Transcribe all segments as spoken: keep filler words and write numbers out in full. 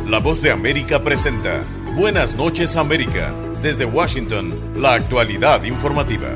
La Voz de América presenta Buenas noches América. Desde Washington, la actualidad informativa.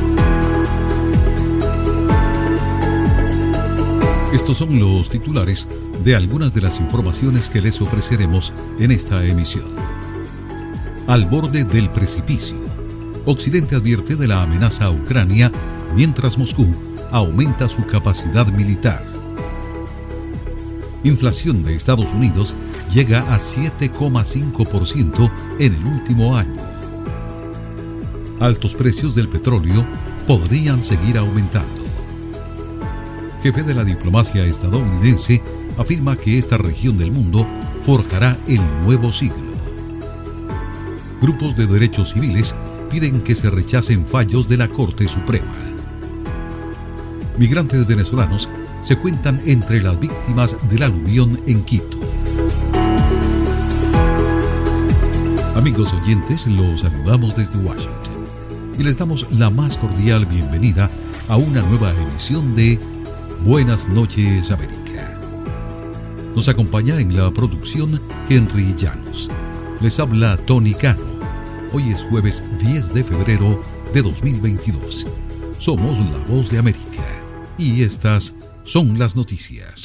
Estos son los titulares de algunas de las informaciones que les ofreceremos en esta emisión. Al borde del precipicio. Occidente advierte de la amenaza a Ucrania, mientras Moscú aumenta su capacidad militar. Inflación de Estados Unidos llega a siete coma cinco por ciento en el último año. Altos precios del petróleo podrían seguir aumentando. Jefe de la diplomacia estadounidense afirma que esta región del mundo forjará el nuevo siglo. Grupos de derechos civiles piden que se rechacen fallos de la Corte Suprema. Migrantes venezolanos se cuentan entre las víctimas del aluvión en Quito. Amigos oyentes, los saludamos desde Washington y les damos la más cordial bienvenida a una nueva emisión de Buenas noches América. Nos acompaña en la producción Henry Llanos. Les habla Tony Cano. Hoy es jueves diez de febrero de dos mil veintidós. Somos la Voz de América y estas son las noticias.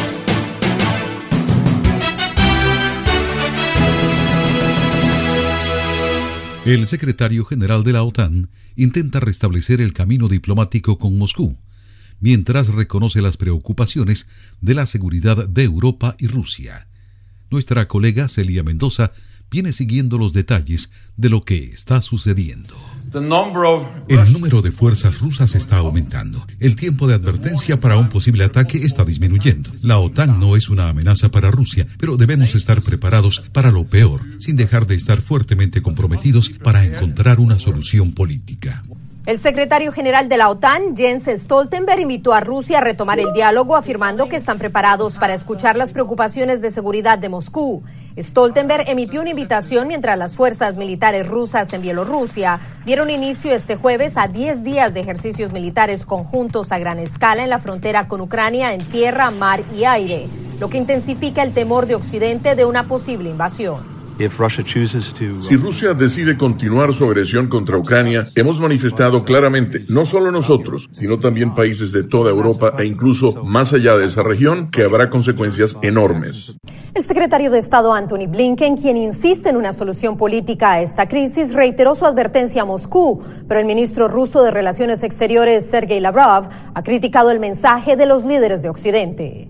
El secretario general de la OTAN intenta restablecer el camino diplomático con Moscú, mientras reconoce las preocupaciones de la seguridad de Europa y Rusia. Nuestra colega Celia Mendoza viene siguiendo los detalles de lo que está sucediendo. El número de fuerzas rusas está aumentando. El tiempo de advertencia para un posible ataque está disminuyendo. La OTAN no es una amenaza para Rusia, pero debemos estar preparados para lo peor, sin dejar de estar fuertemente comprometidos para encontrar una solución política. El secretario general de la OTAN, Jens Stoltenberg, invitó a Rusia a retomar el diálogo, afirmando que están preparados para escuchar las preocupaciones de seguridad de Moscú. Stoltenberg emitió una invitación mientras las fuerzas militares rusas en Bielorrusia dieron inicio este jueves a diez días de ejercicios militares conjuntos a gran escala en la frontera con Ucrania en tierra, mar y aire, lo que intensifica el temor de Occidente de una posible invasión. Si Rusia decide continuar su agresión contra Ucrania, hemos manifestado claramente, no solo nosotros, sino también países de toda Europa e incluso más allá de esa región, que habrá consecuencias enormes. El secretario de Estado Antony Blinken, quien insiste en una solución política a esta crisis, reiteró su advertencia a Moscú, pero el ministro ruso de Relaciones Exteriores, Sergei Lavrov, ha criticado el mensaje de los líderes de Occidente.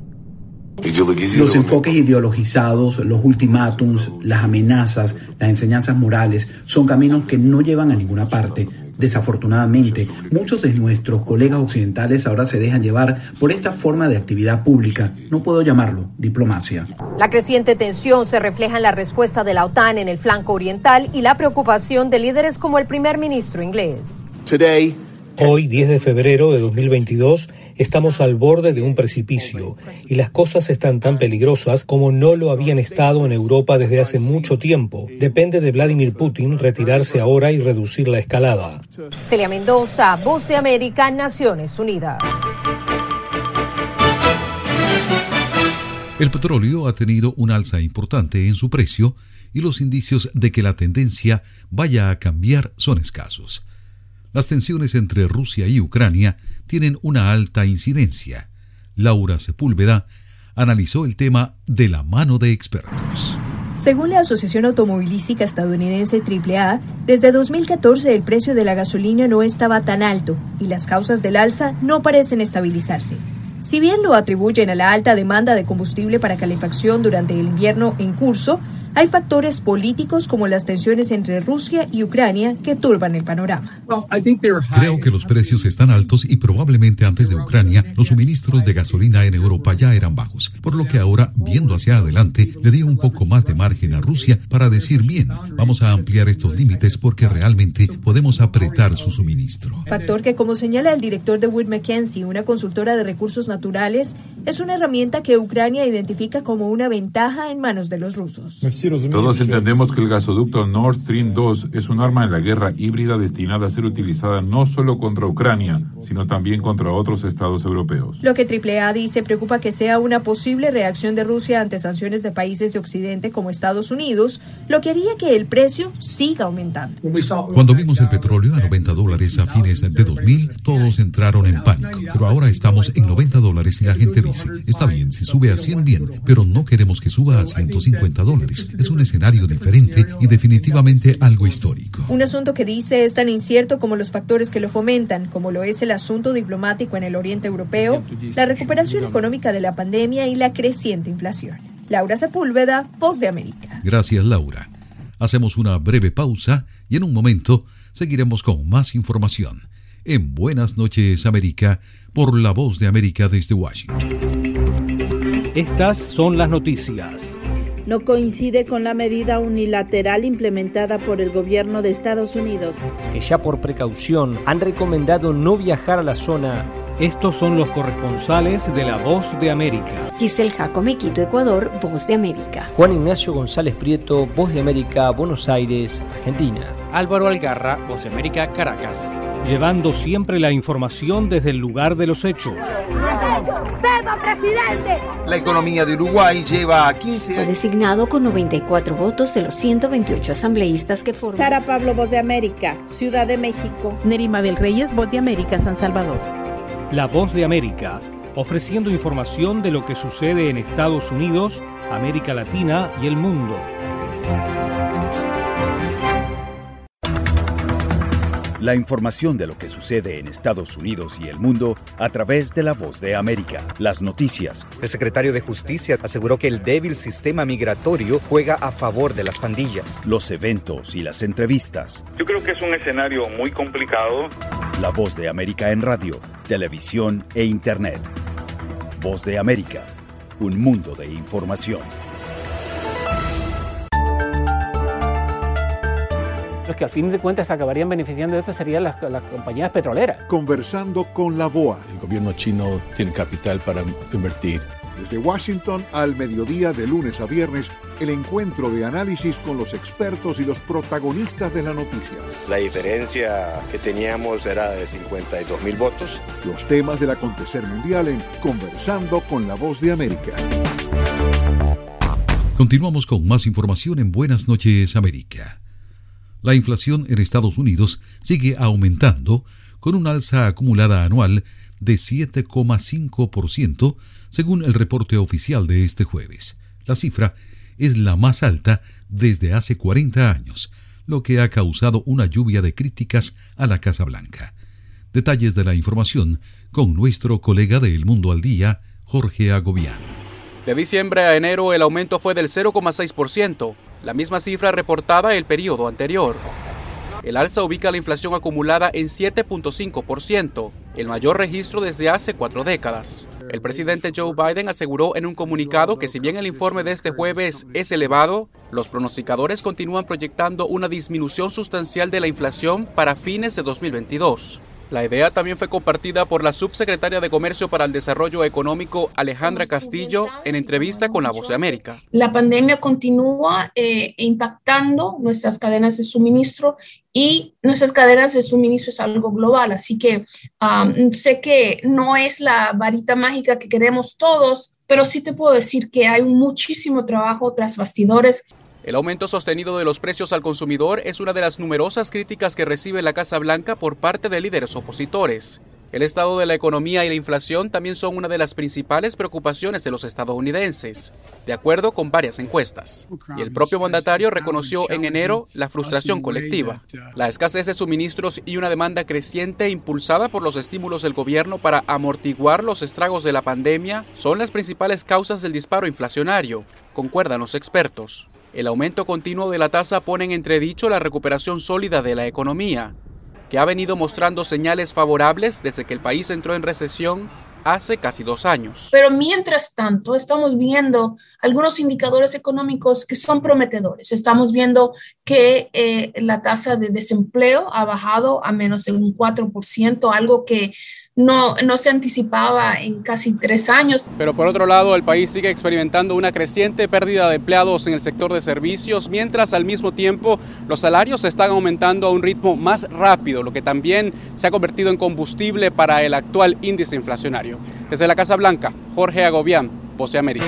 Los enfoques ideologizados, los ultimátums, las amenazas, las enseñanzas morales son caminos que no llevan a ninguna parte. Desafortunadamente, muchos de nuestros colegas occidentales ahora se dejan llevar por esta forma de actividad pública. No puedo llamarlo diplomacia. La creciente tensión se refleja en la respuesta de la OTAN en el flanco oriental y la preocupación de líderes como el primer ministro inglés. Hoy, diez de febrero de dos mil veintidós, estamos al borde de un precipicio y las cosas están tan peligrosas como no lo habían estado en Europa desde hace mucho tiempo. Depende de Vladimir Putin retirarse ahora y reducir la escalada. Celia Mendoza, Voz de América, Naciones Unidas. El petróleo ha tenido un alza importante en su precio y los indicios de que la tendencia vaya a cambiar son escasos. Las tensiones entre Rusia y Ucrania tienen una alta incidencia. Laura Sepúlveda analizó el tema de la mano de expertos. Según la Asociación Automovilística Estadounidense triple A, desde dos mil catorce el precio de la gasolina no estaba tan alto y las causas del alza no parecen estabilizarse. Si bien lo atribuyen a la alta demanda de combustible para calefacción durante el invierno en curso, hay factores políticos como las tensiones entre Rusia y Ucrania que turban el panorama. Creo que los precios están altos y probablemente antes de Ucrania los suministros de gasolina en Europa ya eran bajos, por lo que ahora, viendo hacia adelante, le dio un poco más de margen a Rusia para decir, bien, vamos a ampliar estos límites porque realmente podemos apretar su suministro. Factor que, como señala el director de Wood Mackenzie, una consultora de recursos naturales, es una herramienta que Ucrania identifica como una ventaja en manos de los rusos. Todos entendemos que el gasoducto Nord Stream dos es un arma en la guerra híbrida destinada a ser utilizada no solo contra Ucrania, sino también contra otros estados europeos. Lo que triple A dice preocupa que sea una posible reacción de Rusia Rusia ante sanciones de países de Occidente como Estados Unidos, lo que haría que el precio siga aumentando. Cuando vimos el petróleo a noventa dólares a fines de dos mil, todos entraron en pánico. Pero ahora estamos en noventa dólares y la gente dice, está bien, si sube a cien, bien, pero no queremos que suba a ciento cincuenta dólares. Es un escenario diferente y definitivamente algo histórico. Un asunto que dice es tan incierto como los factores que lo fomentan, como lo es el asunto diplomático en el Oriente Europeo, la recuperación económica de la pandemia y la creciente inflación. Laura Sepúlveda, Voz de América. Gracias, Laura. Hacemos una breve pausa y en un momento seguiremos con más información en Buenas Noches América por La Voz de América desde Washington. Estas son las noticias. No coincide con la medida unilateral implementada por el gobierno de Estados Unidos, que ya por precaución han recomendado no viajar a la zona. Estos son los corresponsales de La Voz de América. Giselle Jacome, Quito, Ecuador, Voz de América. Juan Ignacio González Prieto, Voz de América, Buenos Aires, Argentina. Álvaro Algarra, Voz de América, Caracas. Llevando siempre la información desde el lugar de los hechos. La economía de Uruguay lleva a quince años. Fue designado con noventa y cuatro votos de los ciento veintiocho asambleístas que forman. Sara Pablo, Voz de América, Ciudad de México. Nerima del Reyes, Voz de América, San Salvador. La Voz de América, ofreciendo información de lo que sucede en Estados Unidos, América Latina y el mundo. La información de lo que sucede en Estados Unidos y el mundo a través de La Voz de América. Las noticias. El secretario de Justicia aseguró que el débil sistema migratorio juega a favor de las pandillas. Los eventos y las entrevistas. Yo creo que es un escenario muy complicado. La Voz de América en radio, televisión e internet. Voz de América, un mundo de información. Los que al fin de cuentas acabarían beneficiando de esto serían las, las compañías petroleras. Conversando con la B O A. El gobierno chino tiene capital para invertir. Desde Washington al mediodía de lunes a viernes, el encuentro de análisis con los expertos y los protagonistas de la noticia. La diferencia que teníamos era de cincuenta y dos mil votos. Los temas del acontecer mundial en Conversando con la Voz de América. Continuamos con más información en Buenas Noches América. La inflación en Estados Unidos sigue aumentando con una alza acumulada anual de siete coma cinco por ciento según el reporte oficial de este jueves. La cifra es la más alta desde hace cuarenta años, lo que ha causado una lluvia de críticas a la Casa Blanca. Detalles de la información con nuestro colega de El Mundo al Día, Jorge Agobián. De diciembre a enero el aumento fue del cero coma seis por ciento, la misma cifra reportada el periodo anterior. El alza ubica la inflación acumulada en siete punto cinco por ciento, el mayor registro desde hace cuatro décadas. El presidente Joe Biden aseguró en un comunicado que si bien el informe de este jueves es elevado, los pronosticadores continúan proyectando una disminución sustancial de la inflación para fines de dos mil veintidós. La idea también fue compartida por la subsecretaria de Comercio para el Desarrollo Económico, Alejandra Castillo, en entrevista con La Voz de América. La pandemia continúa eh, impactando nuestras cadenas de suministro y nuestras cadenas de suministro es algo global, así que um, sé que no es la varita mágica que queremos todos, pero sí te puedo decir que hay muchísimo trabajo tras bastidores. El aumento sostenido de los precios al consumidor es una de las numerosas críticas que recibe la Casa Blanca por parte de líderes opositores. El estado de la economía y la inflación también son una de las principales preocupaciones de los estadounidenses, de acuerdo con varias encuestas. Y el propio mandatario reconoció en enero la frustración colectiva, la escasez de suministros y una demanda creciente impulsada por los estímulos del gobierno para amortiguar los estragos de la pandemia son las principales causas del disparo inflacionario, concuerdan los expertos. El aumento continuo de la tasa pone en entredicho la recuperación sólida de la economía, que ha venido mostrando señales favorables desde que el país entró en recesión hace casi dos años. Pero mientras tanto, estamos viendo algunos indicadores económicos que son prometedores. Estamos viendo que eh, la tasa de desempleo ha bajado a menos de un cuatro por ciento, algo que no, no se anticipaba en casi tres años. Pero por otro lado, el país sigue experimentando una creciente pérdida de empleados en el sector de servicios, mientras al mismo tiempo los salarios están aumentando a un ritmo más rápido, lo que también se ha convertido en combustible para el actual índice inflacionario. Desde la Casa Blanca, Jorge Agobián, Voz de América.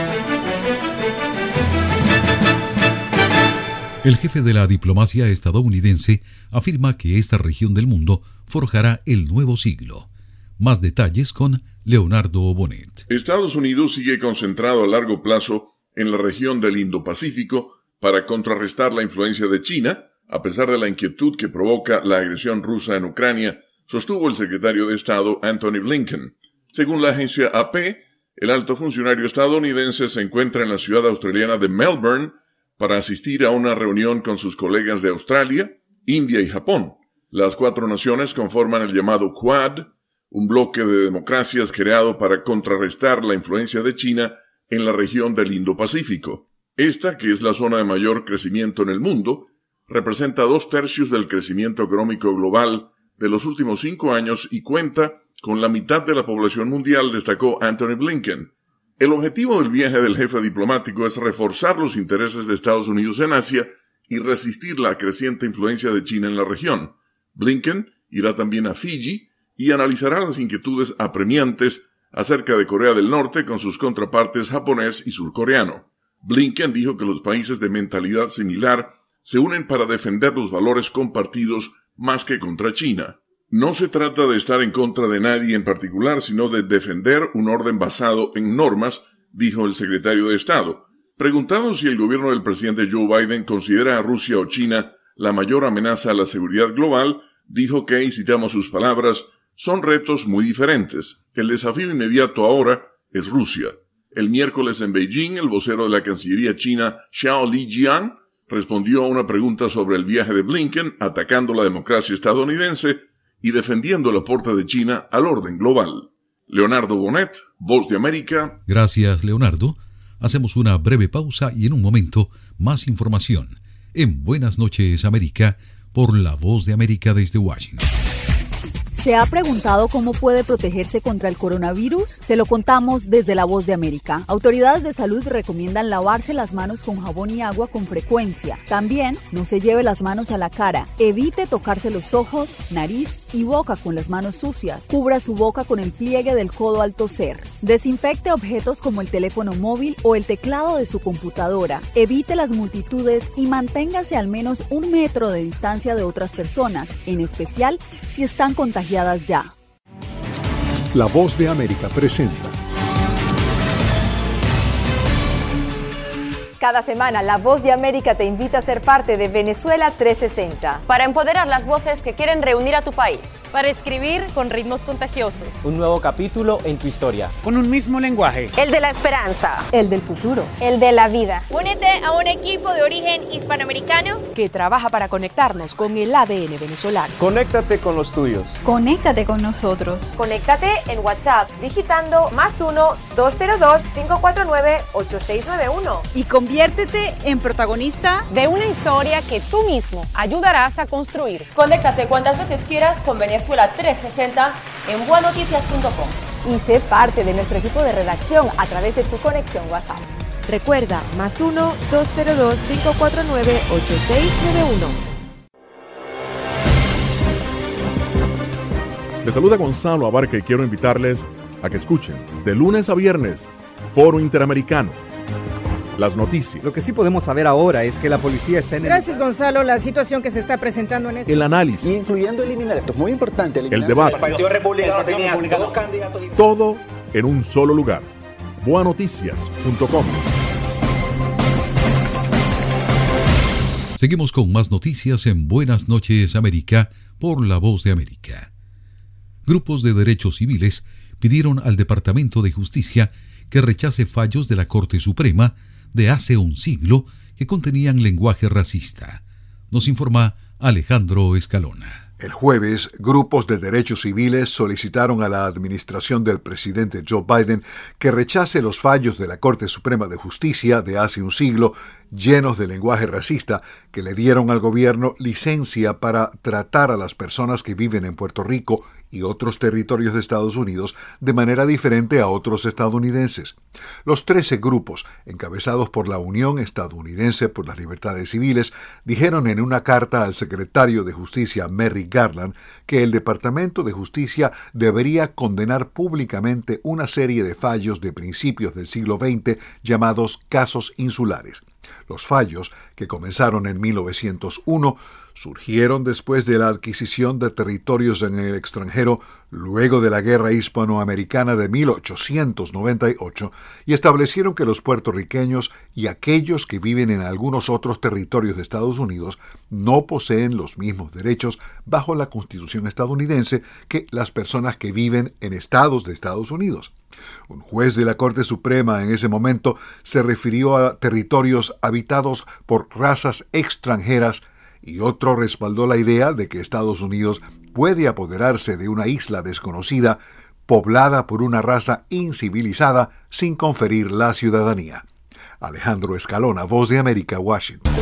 El jefe de la diplomacia estadounidense afirma que esta región del mundo forjará el nuevo siglo. Más detalles con Leonardo Bonet. Estados Unidos sigue concentrado a largo plazo en la región del Indo-Pacífico para contrarrestar la influencia de China, a pesar de la inquietud que provoca la agresión rusa en Ucrania, sostuvo el secretario de Estado Antony Blinken. Según la agencia A P, el alto funcionario estadounidense se encuentra en la ciudad australiana de Melbourne para asistir a una reunión con sus colegas de Australia, India y Japón. Las cuatro naciones conforman el llamado Quad, un bloque de democracias creado para contrarrestar la influencia de China en la región del Indo-Pacífico. Esta, que es la zona de mayor crecimiento en el mundo, representa dos tercios del crecimiento económico global de los últimos cinco años y cuenta con la mitad de la población mundial, destacó Antony Blinken. El objetivo del viaje del jefe diplomático es reforzar los intereses de Estados Unidos en Asia y resistir la creciente influencia de China en la región. Blinken irá también a Fiji y analizará las inquietudes apremiantes acerca de Corea del Norte con sus contrapartes japonés y surcoreano. Blinken dijo que los países de mentalidad similar se unen para defender los valores compartidos más que contra China. No se trata de estar en contra de nadie en particular, sino de defender un orden basado en normas, dijo el secretario de Estado. Preguntado si el gobierno del presidente Joe Biden considera a Rusia o China la mayor amenaza a la seguridad global, dijo que, y citamos sus palabras, son retos muy diferentes. El desafío inmediato ahora es Rusia. El miércoles en Beijing, el vocero de la Cancillería china, Xiao Lijian, respondió a una pregunta sobre el viaje de Blinken, atacando la democracia estadounidense y defendiendo el aporte de China al orden global. Leonardo Bonet, Voz de América. Gracias, Leonardo. Hacemos una breve pausa y en un momento más información en Buenas noches, América, por la Voz de América desde Washington. ¿Se ha preguntado cómo puede protegerse contra el coronavirus? Se lo contamos desde La Voz de América. Autoridades de salud recomiendan lavarse las manos con jabón y agua con frecuencia. También no se lleve las manos a la cara. Evite tocarse los ojos, nariz y boca con las manos sucias. Cubra su boca con el pliegue del codo al toser. Desinfecte objetos como el teléfono móvil o el teclado de su computadora. Evite las multitudes y manténgase al menos un metro de distancia de otras personas, en especial si están contagiadas ya. La Voz de América presenta. Cada semana, La Voz de América te invita a ser parte de Venezuela trescientos sesenta. Para empoderar las voces que quieren reunir a tu país. Para escribir con ritmos contagiosos. Un nuevo capítulo en tu historia. Con un mismo lenguaje. El de la esperanza. El del futuro. El de la vida. Únete a un equipo de origen hispanoamericano que trabaja para conectarnos con el A D N venezolano. Conéctate con los tuyos. Conéctate con nosotros. Conéctate en WhatsApp digitando más uno, dos cero dos, cinco cuatro nueve, ocho seis nueve uno. Y conviértete en protagonista de una historia que tú mismo ayudarás a construir. Conéctate cuantas veces quieras con Venezuela trescientos sesenta en buenoticias punto com. Y sé parte de nuestro equipo de redacción a través de tu conexión WhatsApp. Recuerda, más uno, dos cero dos, cinco cuatro nueve, ocho seis nueve uno. Les saluda Gonzalo Abarca y quiero invitarles a que escuchen de lunes a viernes Foro Interamericano. Las noticias. Lo que sí podemos saber ahora es que la policía está en el... Gracias, Gonzalo. La situación que se está presentando en este... El análisis. Incluyendo eliminar, esto es muy importante. El debate. El Partido Republicano tenía dos candidatos. Todo en un solo lugar. buenoticias punto com. Seguimos con más noticias en Buenas noches, América, por La Voz de América. Grupos de derechos civiles pidieron al Departamento de Justicia que rechace fallos de la Corte Suprema de hace un siglo que contenían lenguaje racista. Nos informa Alejandro Escalona. El jueves, grupos de derechos civiles solicitaron a la administración del presidente Joe Biden que rechace los fallos de la Corte Suprema de Justicia de hace un siglo llenos de lenguaje racista que le dieron al gobierno licencia para tratar a las personas que viven en Puerto Rico y otros territorios de Estados Unidos de manera diferente a otros estadounidenses. Los trece grupos, encabezados por la Unión Estadounidense por las Libertades Civiles, dijeron en una carta al secretario de Justicia Merrick Garland que el Departamento de Justicia debería condenar públicamente una serie de fallos de principios del siglo veinte llamados casos insulares. Los fallos, que comenzaron en mil novecientos uno, surgieron después de la adquisición de territorios en el extranjero luego de la Guerra Hispanoamericana de mil ochocientos noventa y ocho y establecieron que los puertorriqueños y aquellos que viven en algunos otros territorios de Estados Unidos no poseen los mismos derechos bajo la Constitución estadounidense que las personas que viven en estados de Estados Unidos. Un juez de la Corte Suprema en ese momento se refirió a territorios habitados por razas extranjeras y otro respaldó la idea de que Estados Unidos puede apoderarse de una isla desconocida, poblada por una raza incivilizada, sin conferir la ciudadanía. Alejandro Escalona, Voz de América, Washington.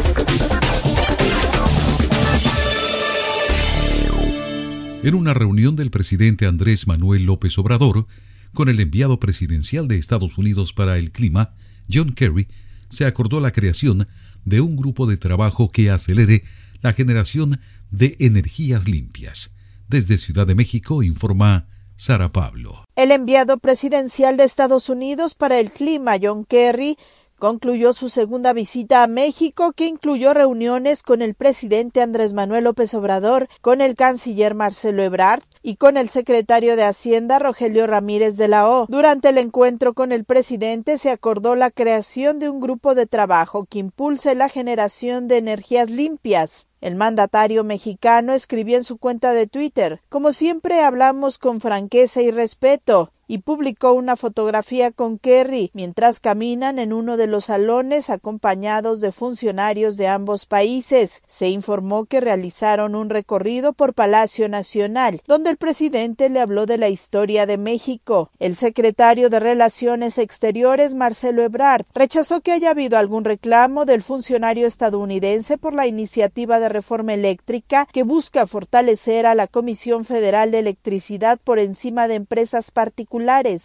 En una reunión del presidente Andrés Manuel López Obrador con el enviado presidencial de Estados Unidos para el clima, John Kerry, se acordó la creación de un grupo de trabajo que acelere la generación de energías limpias. Desde Ciudad de México informa Sara Pablo. El enviado presidencial de Estados Unidos para el clima, John Kerry, concluyó su segunda visita a México, que incluyó reuniones con el presidente Andrés Manuel López Obrador, con el canciller Marcelo Ebrard y con el secretario de Hacienda Rogelio Ramírez de la O. Durante el encuentro con el presidente se acordó la creación de un grupo de trabajo que impulse la generación de energías limpias. El mandatario mexicano escribió en su cuenta de Twitter: "Como siempre hablamos con franqueza y respeto", y publicó una fotografía con Kerry mientras caminan en uno de los salones acompañados de funcionarios de ambos países. Se informó que realizaron un recorrido por Palacio Nacional, donde el presidente le habló de la historia de México. El secretario de Relaciones Exteriores, Marcelo Ebrard, rechazó que haya habido algún reclamo del funcionario estadounidense por la iniciativa de reforma eléctrica que busca fortalecer a la Comisión Federal de Electricidad por encima de empresas particulares.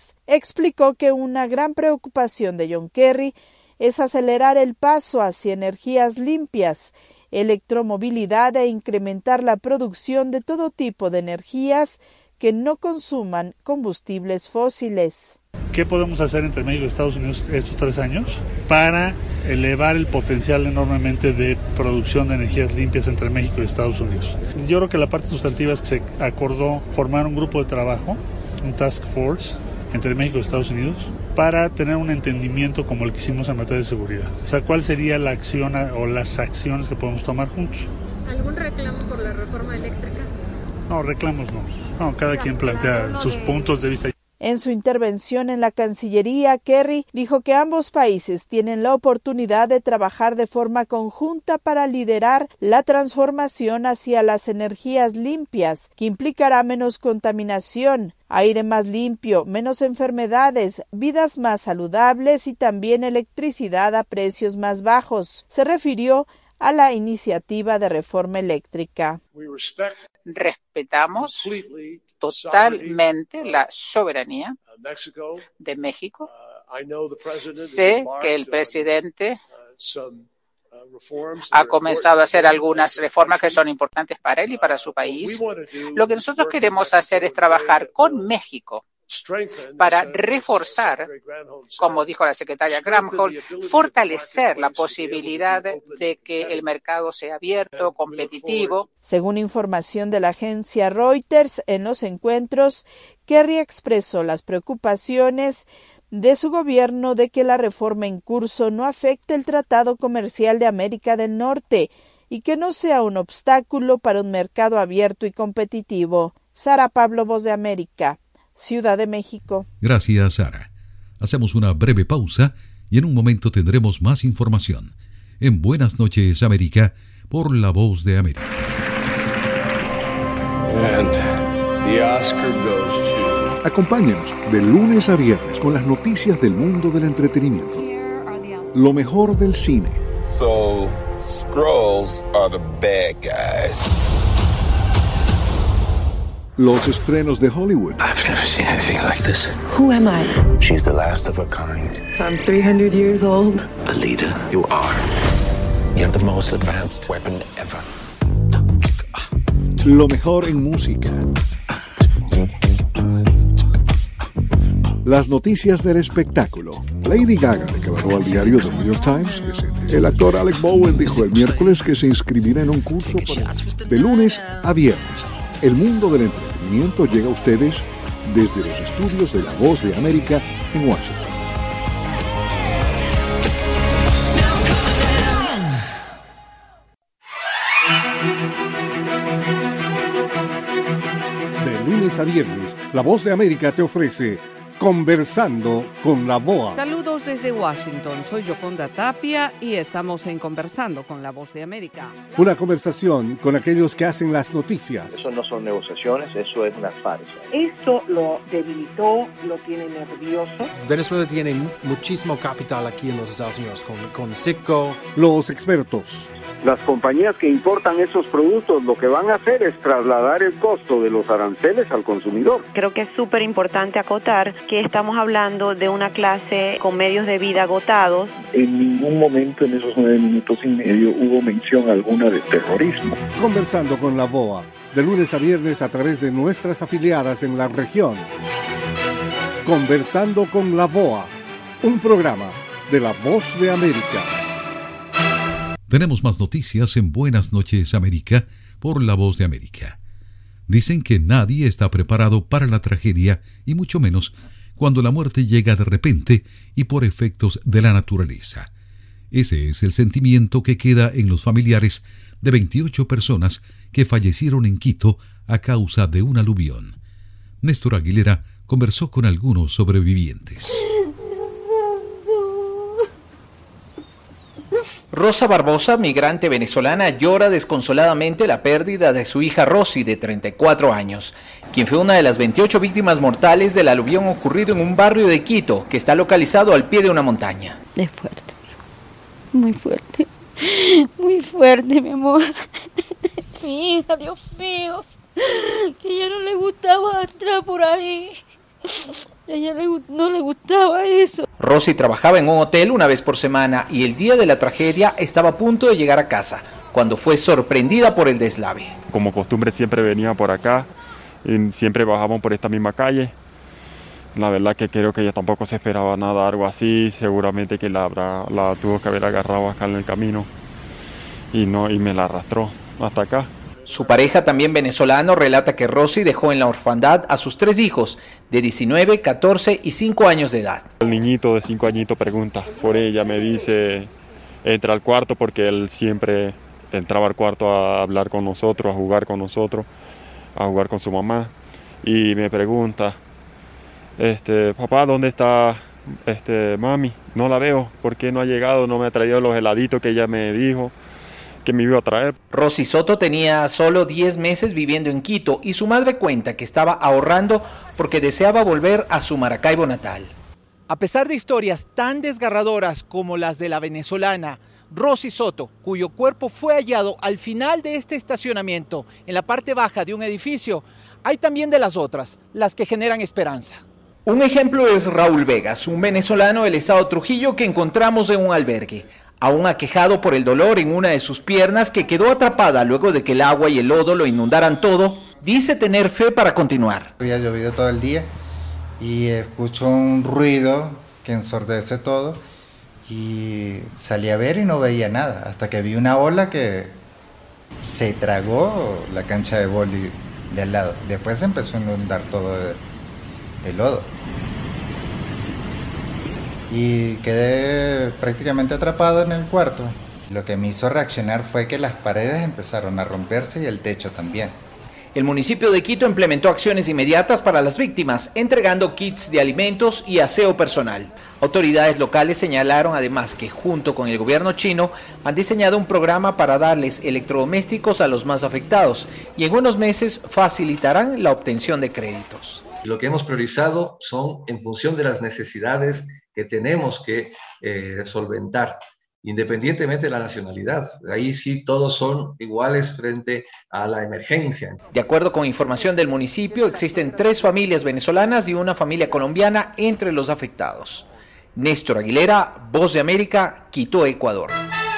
Explicó que una gran preocupación de John Kerry es acelerar el paso hacia energías limpias, electromovilidad e incrementar la producción de todo tipo de energías que no consuman combustibles fósiles. ¿Qué podemos hacer entre México y Estados Unidos estos tres años para elevar el potencial enormemente de producción de energías limpias entre México y Estados Unidos? Yo creo que la parte sustantiva es que se acordó formar un grupo de trabajo, un task force entre México y Estados Unidos para tener un entendimiento como el que hicimos en materia de seguridad. O sea, ¿cuál sería la acción o las acciones que podemos tomar juntos? ¿Algún reclamo por la reforma eléctrica? No, reclamos no. No, cada quien plantea sus puntos de vista. En su intervención en la Cancillería, Kerry dijo que ambos países tienen la oportunidad de trabajar de forma conjunta para liderar la transformación hacia las energías limpias, que implicará menos contaminación, aire más limpio, menos enfermedades, vidas más saludables y también electricidad a precios más bajos. Se refirió a la iniciativa de reforma eléctrica. Respetamos totalmente la soberanía de México. Sé que el presidente ha comenzado a hacer algunas reformas que son importantes para él y para su país. Lo que nosotros queremos hacer es trabajar con México para reforzar, como dijo la secretaria Granholm, fortalecer la posibilidad de que el mercado sea abierto, competitivo. Según información de la agencia Reuters, en los encuentros, Kerry expresó las preocupaciones de su gobierno de que la reforma en curso no afecte el Tratado Comercial de América del Norte y que no sea un obstáculo para un mercado abierto y competitivo. Sara Pablo, Voz de América, Ciudad de México. Gracias, Sara. Hacemos una breve pausa y en un momento tendremos más información. En Buenas noches, América, por La Voz de América. And the Oscar goes to... Acompáñenos de lunes a viernes con las noticias del mundo del entretenimiento. Lo mejor del cine. So, Skrulls are the bad guys. los estrenos de Hollywood. I've never seen anything like this. Who am I? She's the last of her kind. So I'm three hundred years old. A leader, you are. You have the most advanced weapon ever. Lo mejor en música. Las noticias del espectáculo. Lady Gaga declaró al diario The New York Times que se... El actor Alec Bowen dijo el miércoles que se inscribirá en un curso para... de lunes a viernes. El mundo del entretenimiento llega a ustedes desde los estudios de La Voz de América en Washington. De lunes a viernes, La Voz de América te ofrece Conversando con la B O A. Saludos desde Washington, soy Yoconda Tapia y estamos en Conversando con la Voz de América. Una conversación con aquellos que hacen las noticias. Eso no son negociaciones, eso es una farsa. Esto lo debilitó, lo tiene nervioso. Venezuela tiene muchísimo capital aquí en los Estados Unidos, con, con Citgo. Los expertos. Las compañías que importan esos productos lo que van a hacer es trasladar el costo de los aranceles al consumidor. Creo que es súper importante acotar que estamos hablando de una clase con medios de vida agotados. En ningún momento en esos nueve minutos y medio hubo mención alguna de terrorismo. Conversando con la B O A, de lunes a viernes a través de nuestras afiliadas en la región. Conversando con la B O A, un programa de La Voz de América. Tenemos más noticias en Buenas noches América por La Voz de América. Dicen que nadie está preparado para la tragedia y mucho menos cuando la muerte llega de repente y por efectos de la naturaleza. Ese es el sentimiento que queda en los familiares de veintiocho personas que fallecieron en Quito a causa de un aluvión. Néstor Aguilera conversó con algunos sobrevivientes. Rosa Barbosa, migrante venezolana, llora desconsoladamente la pérdida de su hija Rosy, de treinta y cuatro años, quien fue una de las veintiocho víctimas mortales del aluvión ocurrido en un barrio de Quito, que está localizado al pie de una montaña. Es fuerte, muy fuerte, muy fuerte, mi amor. Mi hija, Dios mío, que ya no le gustaba entrar por ahí. A ella le, no le gustaba eso. Rosy trabajaba en un hotel una vez por semana y el día de la tragedia estaba a punto de llegar a casa, cuando fue sorprendida por el deslave. Como costumbre siempre venía por acá y siempre bajábamos por esta misma calle. La verdad que creo que ella tampoco se esperaba nada, algo así. Seguramente que la, habrá, la tuvo que haber agarrado acá en el camino y, no, y me la arrastró hasta acá. Su pareja, también venezolano, relata que Rosy dejó en la orfandad a sus tres hijos de diecinueve, catorce y cinco años de edad. El niñito de cinco añitos pregunta por ella, me dice, entra al cuarto porque él siempre entraba al cuarto a hablar con nosotros, a jugar con nosotros, a jugar con su mamá. Y me pregunta, este, papá, ¿dónde está este, mami? No la veo, ¿por qué no ha llegado? No me ha traído los heladitos que ella me dijo que me iba a traer. Rosy Soto tenía solo diez meses viviendo en Quito y su madre cuenta que estaba ahorrando porque deseaba volver a su Maracaibo natal. A pesar de historias tan desgarradoras como las de la venezolana Rosy Soto, cuyo cuerpo fue hallado al final de este estacionamiento en la parte baja de un edificio, hay también de las otras, las que generan esperanza. Un ejemplo es Raúl Vegas, un venezolano del estado Trujillo que encontramos en un albergue. Aún aquejado por el dolor en una de sus piernas que quedó atrapada luego de que el agua y el lodo lo inundaran todo, dice tener fe para continuar. Había llovido todo el día y escucho un ruido que ensordece todo y salí a ver y no veía nada, hasta que vi una ola que se tragó la cancha de vóley de al lado. Después empezó a inundar todo de, de lodo. Y quedé prácticamente atrapado en el cuarto. Lo que me hizo reaccionar fue que las paredes empezaron a romperse y el techo también. El municipio de Quito implementó acciones inmediatas para las víctimas, entregando kits de alimentos y aseo personal. Autoridades locales señalaron además que junto con el gobierno chino han diseñado un programa para darles electrodomésticos a los más afectados y en unos meses facilitarán la obtención de créditos. Lo que hemos priorizado son en función de las necesidades que tenemos que eh, solventar. independientemente de la nacionalidad. Ahí sí todos son iguales frente a la emergencia. De acuerdo con información del municipio, existen tres familias venezolanas y una familia colombiana entre los afectados. Néstor Aguilera, Voz de América, Quito, Ecuador.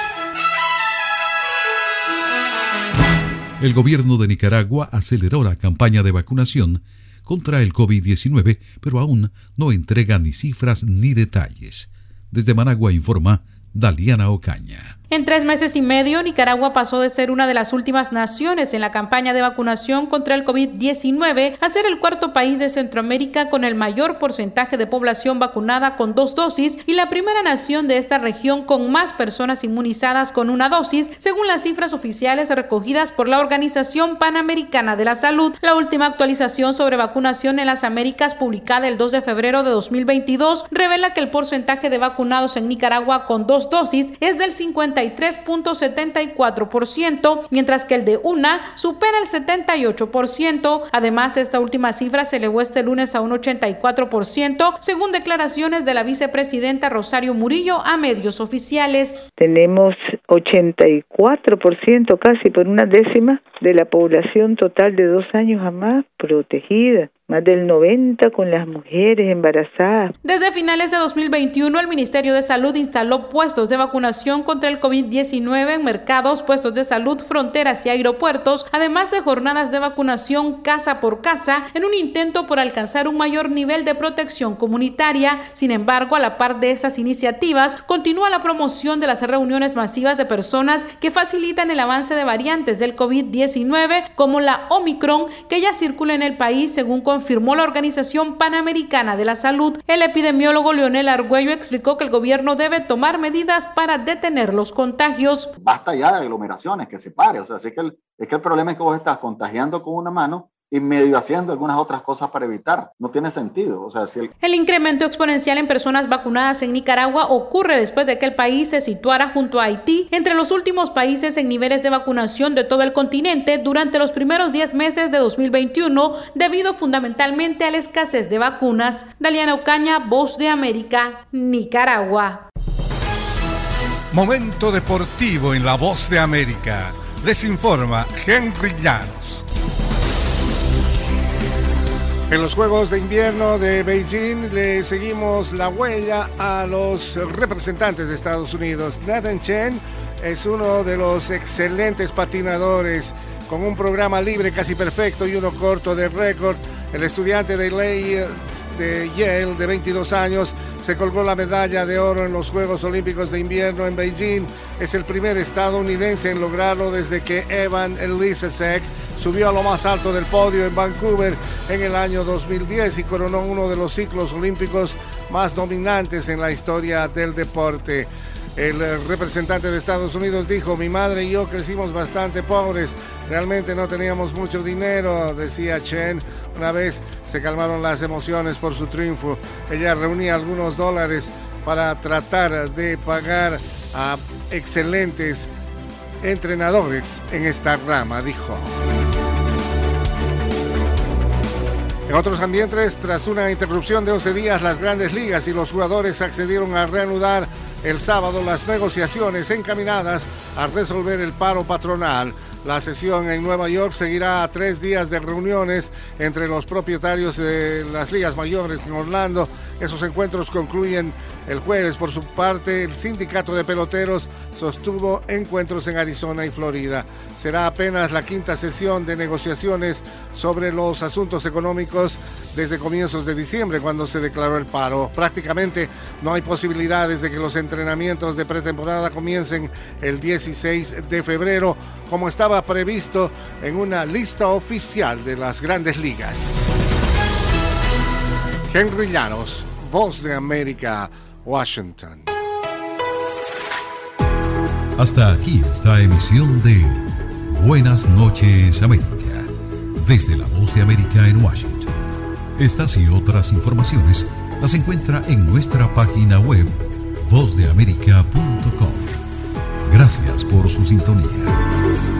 El gobierno de Nicaragua aceleró la campaña de vacunación contra el COVID diecinueve, pero aún no entrega ni cifras ni detalles. Desde Managua informa Daliana Ocaña. En tres meses y medio, Nicaragua pasó de ser una de las últimas naciones en la campaña de vacunación contra el COVID diecinueve a ser el cuarto país de Centroamérica con el mayor porcentaje de población vacunada con dos dosis y la primera nación de esta región con más personas inmunizadas con una dosis, según las cifras oficiales recogidas por la Organización Panamericana de la Salud. La última actualización sobre vacunación en las Américas, publicada el dos de febrero de dos mil veintidós, revela que el porcentaje de vacunados en Nicaragua con dos dosis es del cincuenta y tres punto setenta y cuatro por ciento, mientras que el de una supera el setenta y ocho por ciento. Además, esta última cifra se elevó este lunes a un ochenta y cuatro por ciento, según declaraciones de la vicepresidenta Rosario Murillo a medios oficiales. Tenemos ochenta y cuatro por ciento, casi por una décima, de la población total de dos años a más protegida. Más del noventa por ciento con las mujeres embarazadas. Desde finales de dos mil veintiuno, el Ministerio de Salud instaló puestos de vacunación contra el COVID diecinueve en mercados, puestos de salud, fronteras y aeropuertos, además de jornadas de vacunación casa por casa, en un intento por alcanzar un mayor nivel de protección comunitaria. Sin embargo, a la par de esas iniciativas, continúa la promoción de las reuniones masivas de personas que facilitan el avance de variantes del COVID diecinueve, como la Omicron, que ya circula en el país, según confirmó la Organización Panamericana de la Salud. El epidemiólogo Leonel Argüello explicó que el gobierno debe tomar medidas para detener los contagios. Basta ya de aglomeraciones, que se pare. O sea, es que el, es que el problema es que vos estás contagiando con una mano y medio haciendo algunas otras cosas para evitar. No tiene sentido. O sea, si el... el incremento exponencial en personas vacunadas en Nicaragua ocurre después de que el país se situara junto a Haití entre los últimos países en niveles de vacunación de todo el continente durante los primeros diez meses de dos mil veintiuno, debido fundamentalmente a la escasez de vacunas. Daliana Ocaña, Voz de América, Nicaragua. Momento deportivo en La Voz de América. Les informa Henry Llanos. En los Juegos de Invierno de Beijing le seguimos la huella a los representantes de Estados Unidos. Nathan Chen es uno de los excelentes patinadores con un programa libre casi perfecto y uno corto de récord. El estudiante de ley de Yale de veintidós años se colgó la medalla de oro en los Juegos Olímpicos de Invierno en Beijing. Es el primer estadounidense en lograrlo desde que Evan Lisacek subió a lo más alto del podio en Vancouver en el año dos mil diez y coronó uno de los ciclos olímpicos más dominantes en la historia del deporte. El representante de Estados Unidos dijo: mi madre y yo crecimos bastante pobres, realmente no teníamos mucho dinero, decía Chen. Una vez se calmaron las emociones por su triunfo, ella reunía algunos dólares para tratar de pagar a excelentes entrenadores en esta rama, dijo. En otros ambientes, tras una interrupción de once días, las Grandes Ligas y los jugadores accedieron a reanudar el sábado las negociaciones encaminadas a resolver el paro patronal. La sesión en Nueva York seguirá a tres días de reuniones entre los propietarios de las ligas mayores en Orlando. Esos encuentros concluyen el jueves. Por su parte, el sindicato de peloteros sostuvo encuentros en Arizona y Florida. Será apenas la quinta sesión de negociaciones sobre los asuntos económicos desde comienzos de diciembre, cuando se declaró el paro. Prácticamente no hay posibilidades de que los entrenamientos de pretemporada comiencen el dieciséis de febrero, como estaba previsto en una lista oficial de las Grandes Ligas. Henry Llanos, Voz de América, Washington. Hasta aquí esta emisión de Buenas noches América, desde la Voz de América en Washington. Estas y otras informaciones las encuentra en nuestra página web voz de américa punto com. Gracias por su sintonía.